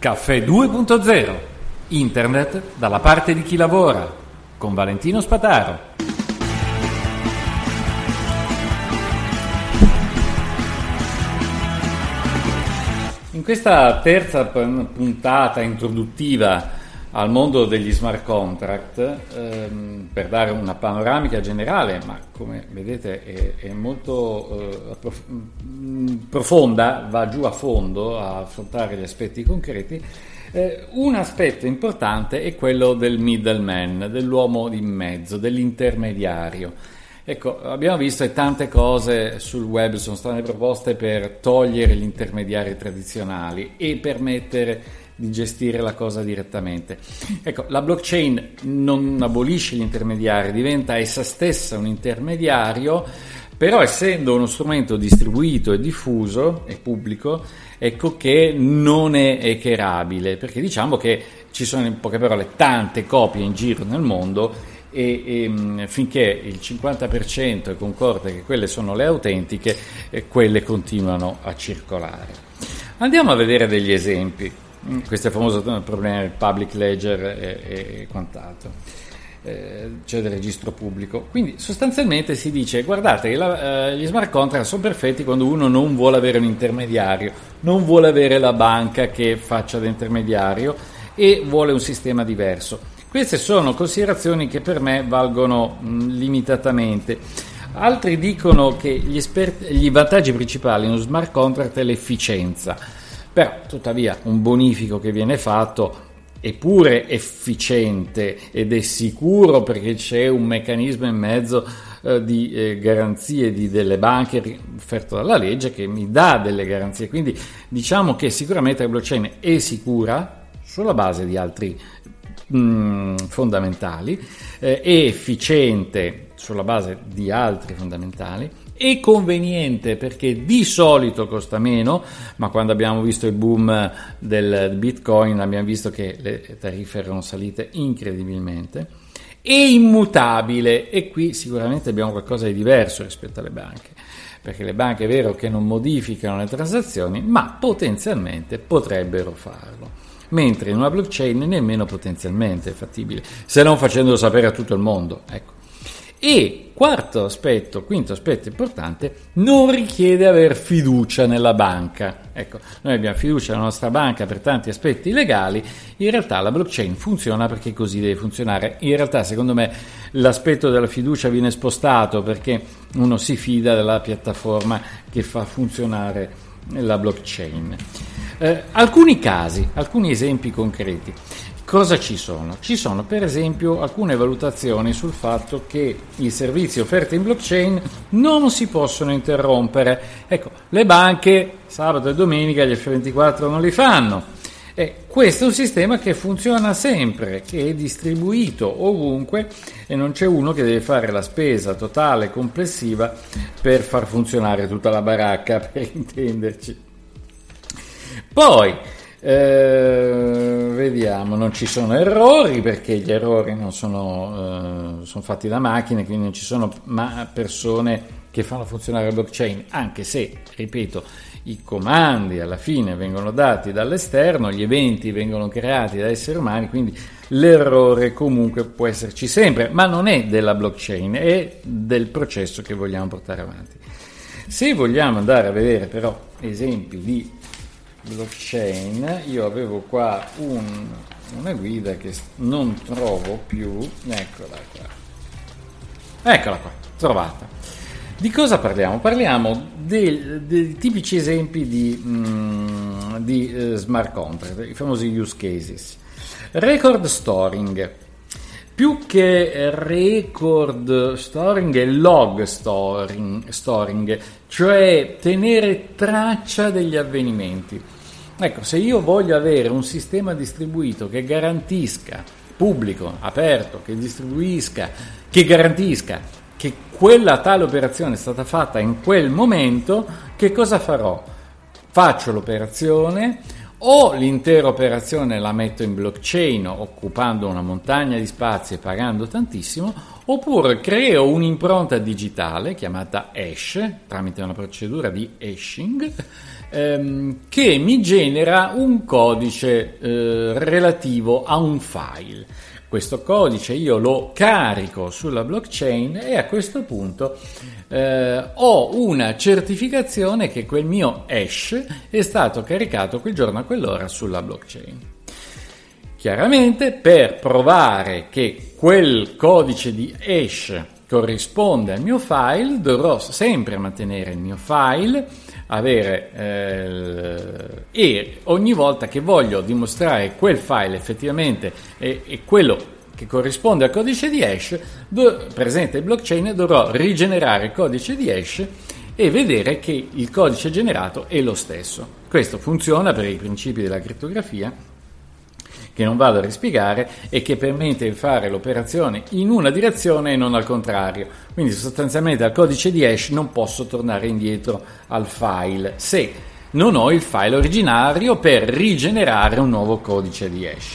Caffè 2.0. Internet dalla parte di chi lavora. Con Valentino Spataro. In questa terza puntata introduttiva al mondo degli smart contract, per dare una panoramica generale, ma come vedete è molto profonda, va giù a fondo a affrontare gli aspetti concreti. Un aspetto importante è quello del middleman, dell'uomo in mezzo, dell'intermediario. Ecco, abbiamo visto che tante cose sul web sono state proposte per togliere gli intermediari tradizionali e permettere di gestire la cosa direttamente. Ecco, la blockchain non abolisce gli intermediari, diventa essa stessa un intermediario, però essendo uno strumento distribuito e diffuso e pubblico, ecco che non è hackerabile, perché diciamo che ci sono, in poche parole, tante copie in giro nel mondo e finché il 50% è concorde che quelle sono le autentiche, quelle continuano a circolare. Andiamo a vedere degli esempi. Questo è il famoso problema del public ledger e quant'altro, cioè del registro pubblico. Quindi sostanzialmente si dice: guardate che gli smart contract sono perfetti quando uno non vuole avere un intermediario, non vuole avere la banca che faccia da intermediario e vuole un sistema diverso. Queste sono considerazioni che per me valgono limitatamente. Altri dicono che gli vantaggi principali in uno smart contract è l'efficienza. Però, tuttavia, un bonifico che viene fatto è pure efficiente ed è sicuro perché c'è un meccanismo in mezzo di garanzie delle banche offerto dalla legge che mi dà delle garanzie. Quindi diciamo che sicuramente la blockchain è sicura sulla base di altri fondamentali, è efficiente sulla base di altri fondamentali, è conveniente perché di solito costa meno, ma quando abbiamo visto il boom del Bitcoin abbiamo visto che le tariffe erano salite incredibilmente, è immutabile e qui sicuramente abbiamo qualcosa di diverso rispetto alle banche, perché le banche è vero che non modificano le transazioni, ma potenzialmente potrebbero farlo, mentre in una blockchain nemmeno potenzialmente è fattibile, se non facendolo sapere a tutto il mondo, ecco. E quinto aspetto importante, non richiede aver fiducia nella banca. Ecco, noi abbiamo fiducia nella nostra banca per tanti aspetti legali, in realtà la blockchain funziona perché così deve funzionare. In realtà, secondo me, l'aspetto della fiducia viene spostato perché uno si fida della piattaforma che fa funzionare la blockchain. Alcuni casi, alcuni esempi concreti. Cosa ci sono? Ci sono per esempio alcune valutazioni sul fatto che i servizi offerti in blockchain non si possono interrompere. Ecco, le banche sabato e domenica gli F24 non li fanno. E questo è un sistema che funziona sempre, che è distribuito ovunque e non c'è uno che deve fare la spesa totale complessiva per far funzionare tutta la baracca, per intenderci. Poi vediamo, non ci sono errori perché gli errori non sono fatti da macchine, quindi non ci sono persone che fanno funzionare la blockchain, anche se, ripeto, i comandi alla fine vengono dati dall'esterno, gli eventi vengono creati da esseri umani, quindi l'errore comunque può esserci sempre, ma non è della blockchain, è del processo che vogliamo portare avanti. Se vogliamo andare a vedere però esempi di blockchain, io avevo qua una guida che non trovo più, eccola qua, trovata. Di cosa parliamo? Parliamo dei tipici esempi di smart contract, i famosi use cases. Record storing. Più che record storing è log storing, cioè tenere traccia degli avvenimenti. Ecco, se io voglio avere un sistema distribuito che garantisca, pubblico, aperto, che garantisca che quella tale operazione è stata fatta in quel momento, che cosa farò? Faccio l'operazione, o l'intera operazione la metto in blockchain occupando una montagna di spazio e pagando tantissimo, oppure creo un'impronta digitale chiamata hash tramite una procedura di hashing che mi genera un codice relativo a un file. Questo codice io lo carico sulla blockchain e a questo punto ho una certificazione che quel mio hash è stato caricato quel giorno a quell'ora sulla blockchain. Chiaramente, per provare che quel codice di hash corrisponde al mio file, dovrò sempre mantenere il mio file, e ogni volta che voglio dimostrare quel file effettivamente è quello che corrisponde al codice di hash presente in blockchain, dovrò rigenerare il codice di hash e vedere che il codice generato è lo stesso. Questo funziona per i principi della crittografia, che non vado a rispiegare, e che permette di fare l'operazione in una direzione e non al contrario. Quindi sostanzialmente al codice di hash non posso tornare indietro al file se non ho il file originario per rigenerare un nuovo codice di hash.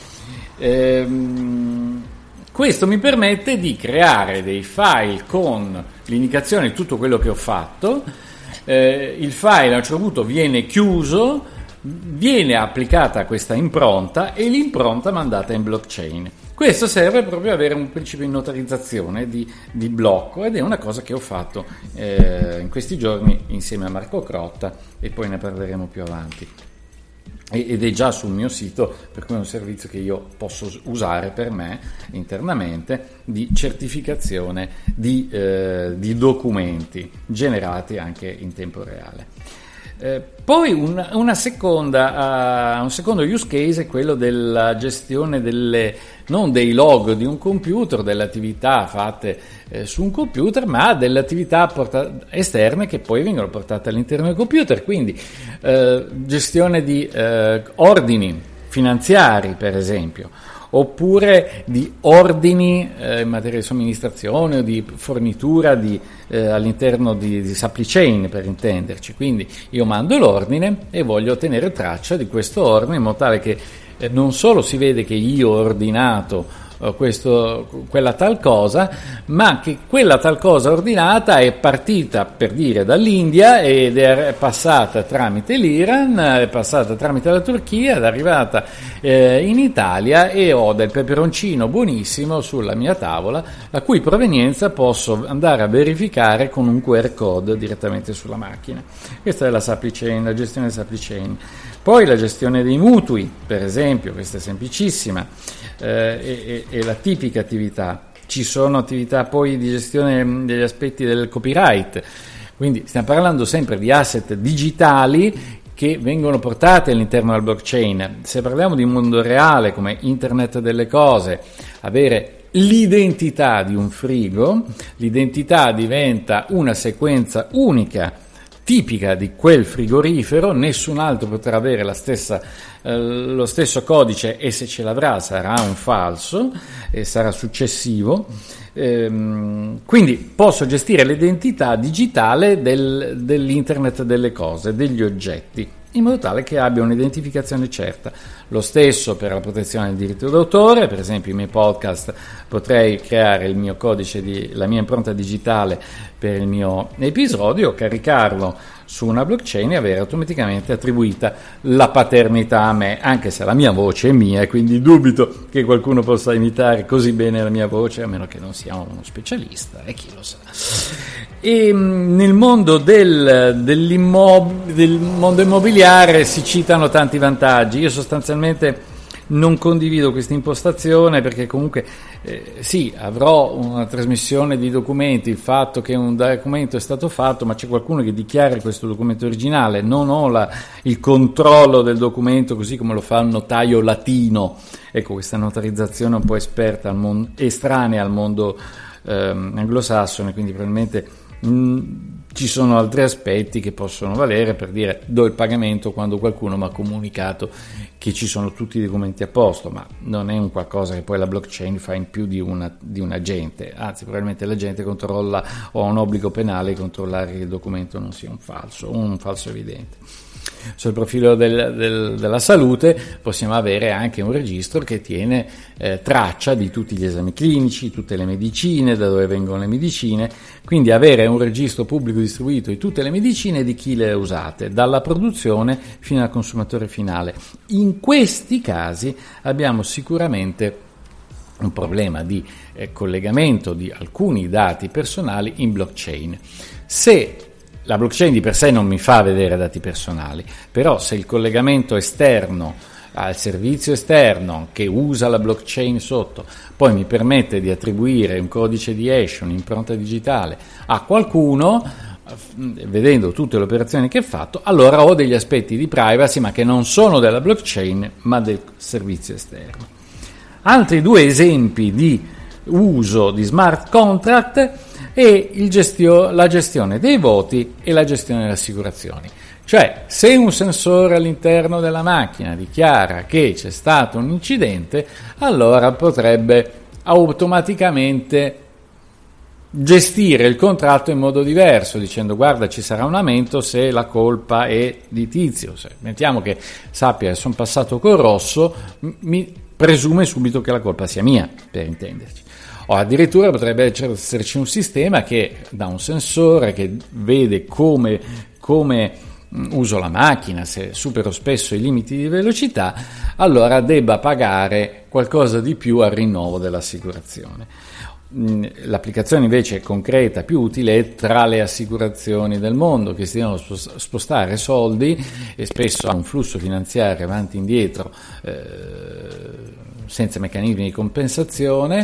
Questo mi permette di creare dei file con l'indicazione di tutto quello che ho fatto. Il file a un certo punto viene chiuso, viene applicata questa impronta e l'impronta mandata in blockchain. Questo serve proprio ad avere un principio di notarizzazione di blocco, ed è una cosa che ho fatto in questi giorni insieme a Marco Crotta, e poi ne parleremo più avanti. Ed è già sul mio sito, per cui è un servizio che io posso usare per me internamente di certificazione di documenti generati anche in tempo reale. Poi un secondo use case è quello della gestione non dei log di un computer, delle attività fatte su un computer, ma delle attività esterne che poi vengono portate all'interno del computer, quindi gestione di ordini finanziari, per esempio, oppure di ordini in materia di somministrazione o di fornitura all'interno di supply chain, per intenderci. Quindi io mando l'ordine e voglio ottenere traccia di questo ordine, in modo tale che non solo si vede che io ho ordinato quella tal cosa, ma che quella tal cosa ordinata è partita, per dire, dall'India ed è passata tramite l'Iran, è passata tramite la Turchia, è arrivata in Italia, e ho del peperoncino buonissimo sulla mia tavola, la cui provenienza posso andare a verificare con un QR code direttamente sulla macchina. Questa è la supply chain, la gestione della supply chain. Poi la gestione dei mutui, per esempio, questa è semplicissima, è la tipica attività. Ci sono attività poi di gestione degli aspetti del copyright, quindi stiamo parlando sempre di asset digitali che vengono portati all'interno della blockchain. Se parliamo di un mondo reale come Internet delle cose, avere l'identità di un frigo, l'identità diventa una sequenza unica, tipica di quel frigorifero, nessun altro potrà avere lo stesso codice, e se ce l'avrà sarà un falso e sarà successivo. Quindi posso gestire l'identità digitale dell'internet delle cose, degli oggetti, in modo tale che abbia un'identificazione certa. Lo stesso per la protezione del diritto d'autore, per esempio i miei podcast, potrei creare il mio codice, la mia impronta digitale per il mio episodio, caricarlo su una blockchain e avere automaticamente attribuita la paternità a me, anche se la mia voce è mia, e quindi dubito che qualcuno possa imitare così bene la mia voce, a meno che non sia uno specialista, e chi lo sa. E nel mondo del mondo immobiliare si citano tanti vantaggi. Io sostanzialmente non condivido questa impostazione, perché comunque sì, avrò una trasmissione di documenti, il fatto che un documento è stato fatto, ma c'è qualcuno che dichiara questo documento originale, non ho il controllo del documento così come lo fa il notaio latino. Ecco, questa notarizzazione un po' esperta estranea al mondo anglosassone, quindi probabilmente ci sono altri aspetti che possono valere, per dire, do il pagamento quando qualcuno mi ha comunicato che ci sono tutti i documenti a posto, ma non è un qualcosa che poi la blockchain fa in più di un agente, anzi probabilmente l'agente controlla o ha un obbligo penale di controllare che il documento non sia un falso evidente. Sul profilo della salute possiamo avere anche un registro che tiene traccia di tutti gli esami clinici, tutte le medicine, da dove vengono le medicine, quindi avere un registro pubblico distribuito di tutte le medicine e di chi le ha usate, dalla produzione fino al consumatore finale. In questi casi abbiamo sicuramente un problema di collegamento di alcuni dati personali in blockchain. Se la blockchain di per sé non mi fa vedere dati personali, però se il collegamento esterno al servizio esterno che usa la blockchain sotto poi mi permette di attribuire un codice di hash, un'impronta digitale a qualcuno, vedendo tutte le operazioni che ha fatto, allora ho degli aspetti di privacy ma che non sono della blockchain ma del servizio esterno. Altri due esempi di uso di smart contract è la gestione dei voti e la gestione delle assicurazioni. Cioè, se un sensore all'interno della macchina dichiara che c'è stato un incidente, allora potrebbe automaticamente gestire il contratto in modo diverso, dicendo guarda ci sarà un aumento se la colpa è di Tizio. Se mettiamo che sappia che sono passato col rosso, mi presume subito che la colpa sia mia, per intenderci. O addirittura potrebbe esserci un sistema che da un sensore che vede come uso la macchina, se supero spesso i limiti di velocità, allora debba pagare qualcosa di più al rinnovo dell'assicurazione. L'applicazione invece concreta più utile è tra le assicurazioni del mondo, che si devono spostare soldi e spesso ha un flusso finanziario avanti e indietro senza meccanismi di compensazione,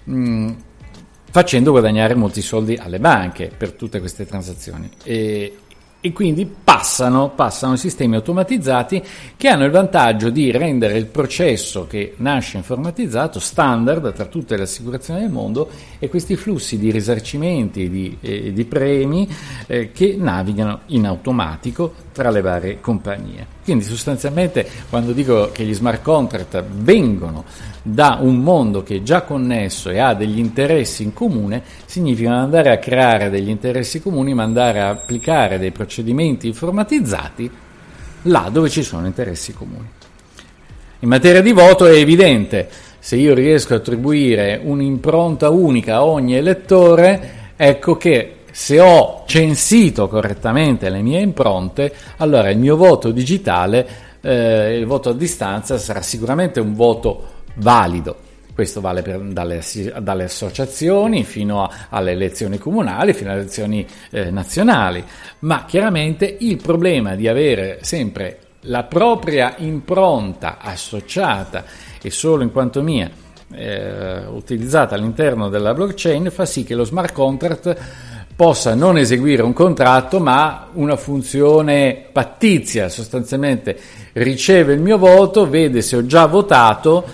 facendo guadagnare molti soldi alle banche per tutte queste transazioni. E quindi passano sistemi automatizzati che hanno il vantaggio di rendere il processo che nasce informatizzato standard tra tutte le assicurazioni del mondo, e questi flussi di risarcimenti di premi che navigano in automatico tra le varie compagnie. Quindi sostanzialmente quando dico che gli smart contract vengono da un mondo che è già connesso e ha degli interessi in comune, significa non andare a creare degli interessi comuni, ma andare a applicare dei procedimenti informatizzati là dove ci sono interessi comuni. In materia di voto è evidente, se io riesco a attribuire un'impronta unica a ogni elettore, ecco che se ho censito correttamente le mie impronte, allora il mio voto digitale, il voto a distanza, sarà sicuramente un voto valido. Questo vale dalle associazioni fino alle elezioni comunali, fino alle elezioni nazionali, ma chiaramente il problema di avere sempre la propria impronta associata e solo in quanto mia utilizzata all'interno della blockchain fa sì che lo smart contract possa non eseguire un contratto ma una funzione pattizia, sostanzialmente riceve il mio voto, vede se ho già votato,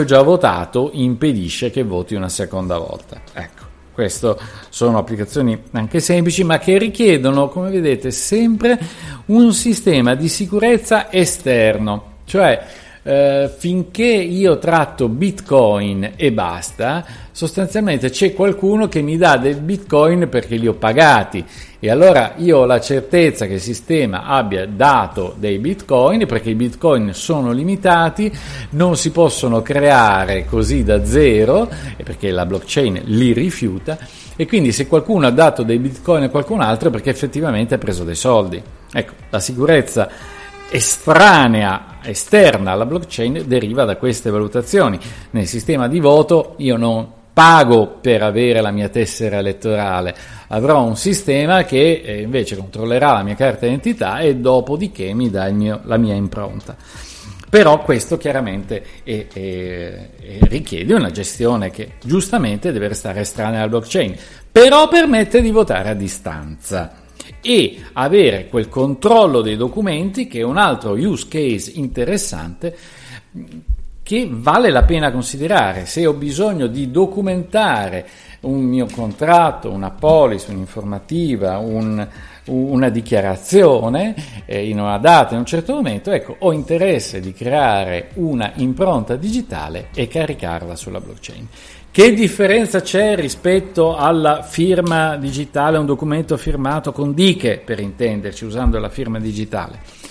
impedisce che voti una seconda volta. Ecco, queste sono applicazioni anche semplici ma che richiedono, come vedete, sempre un sistema di sicurezza esterno, cioè finché io tratto bitcoin e basta, sostanzialmente c'è qualcuno che mi dà del bitcoin perché li ho pagati, e allora io ho la certezza che il sistema abbia dato dei bitcoin, perché i bitcoin sono limitati, non si possono creare così da zero, perché la blockchain li rifiuta, e quindi se qualcuno ha dato dei bitcoin a qualcun altro è perché effettivamente ha preso dei soldi. Ecco, la sicurezza esterna alla blockchain deriva da queste valutazioni. Nel sistema di voto io non pago per avere la mia tessera elettorale, avrò un sistema che invece controllerà la mia carta d'identità e dopodiché mi dà la mia impronta. Però questo chiaramente richiede una gestione che giustamente deve restare estranea alla blockchain, però permette di votare a distanza e avere quel controllo dei documenti, che è un altro use case interessante che vale la pena considerare. Se ho bisogno di documentare un mio contratto, una policy, un'informativa, una dichiarazione in una data, in un certo momento, ecco, ho interesse di creare una impronta digitale e caricarla sulla blockchain. Che differenza c'è rispetto alla firma digitale, un documento firmato con dighe, per intenderci, usando la firma digitale?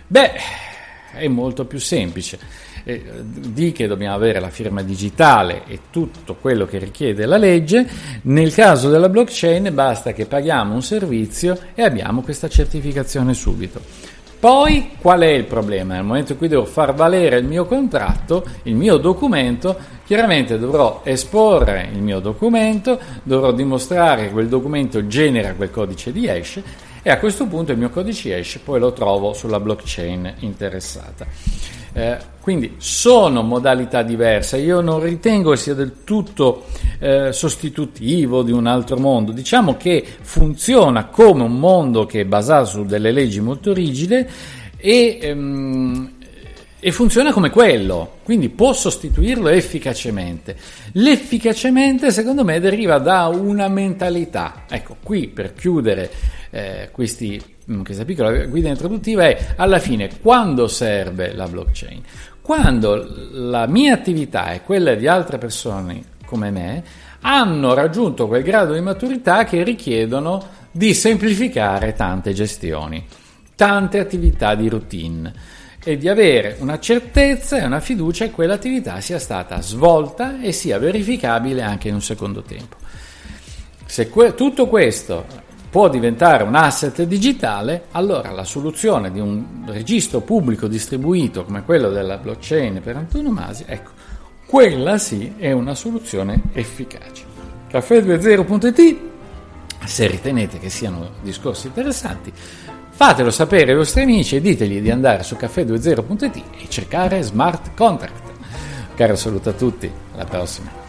Beh, è molto più semplice. Di che dobbiamo avere la firma digitale e tutto quello che richiede la legge. Nel caso della blockchain basta che paghiamo un servizio e abbiamo questa certificazione subito. Poi qual è il problema? Nel momento in cui devo far valere il mio contratto, il mio documento, chiaramente dovrò esporre il mio documento, dovrò dimostrare che quel documento genera quel codice di hash, e a questo punto il mio codice hash poi lo trovo sulla blockchain interessata. Quindi sono modalità diverse, io non ritengo sia del tutto sostitutivo di un altro mondo. Diciamo che funziona come un mondo che è basato su delle leggi molto rigide e funziona come quello, quindi può sostituirlo efficacemente. L'efficacemente, secondo me, deriva da una mentalità. Ecco, qui per chiudere questa piccola guida introduttiva è: alla fine, quando serve la blockchain? Quando la mia attività e quella di altre persone come me hanno raggiunto quel grado di maturità che richiedono di semplificare tante gestioni, tante attività di routine, e di avere una certezza e una fiducia che quell'attività sia stata svolta e sia verificabile anche in un secondo tempo. Se tutto questo può diventare un asset digitale, allora la soluzione di un registro pubblico distribuito come quello della blockchain per antonomasia, ecco, quella sì è una soluzione efficace. Caffè20.it, se ritenete che siano discorsi interessanti, fatelo sapere ai vostri amici e ditegli di andare su caffè20.it e cercare smart contract. Caro saluto a tutti, alla prossima.